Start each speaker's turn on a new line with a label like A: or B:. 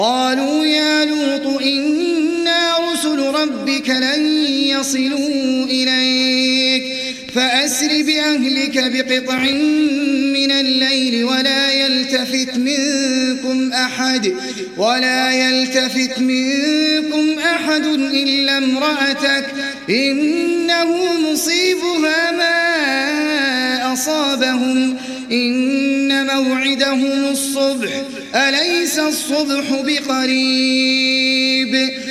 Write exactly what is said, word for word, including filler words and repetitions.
A: قالوا يا لوط إنا رسل ربك لن يصلوا إليك فأسر بأهلك بقطع من الليل ولا يلتفت منكم أحد ولا يلتفت منكم أحد إلا امرأتك إنه مصيبها ما أصابهم إن موعدهم الصبح أليس الصبح بقريب